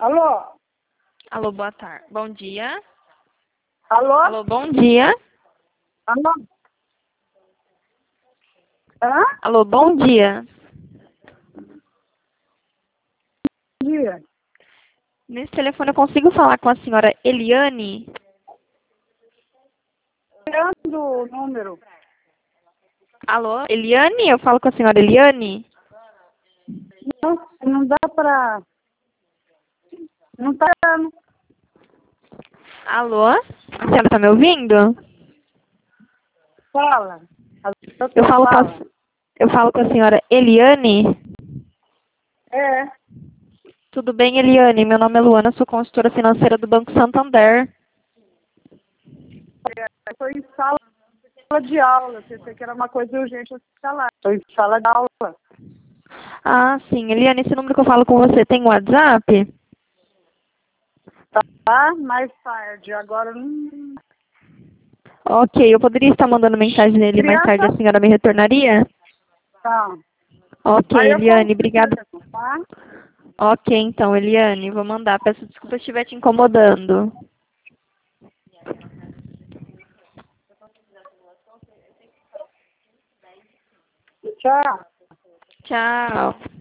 Alô? Alô, boa tarde. Bom dia. Alô? Alô, bom dia. Alô? Hã? Alô, bom dia. Bom dia. Nesse telefone eu consigo falar com a senhora Eliane? Tirando o número. Alô, Eliane? Eu falo com a senhora Eliane? Não dá pra... Não tá dando. Alô? A senhora tá me ouvindo? Fala. Eu falo com a senhora Eliane? É. Tudo bem, Eliane? Meu nome é Luana, sou consultora financeira do Banco Santander. Estou em sala de aula. Pensei que era uma coisa urgente hospitalar. Estou em sala de aula. Ah, sim. Eliane, esse número que eu falo com você tem WhatsApp? Tá? Mais tarde. Agora não... Ok, eu poderia estar mandando mensagem nele mais tarde, a senhora me retornaria? Tá. Ok, Aí eu Eliane, obrigada. confirmo, tá? Ok, então, Eliane, vou mandar. Peço desculpa se estiver te incomodando. Tchau. Tchau.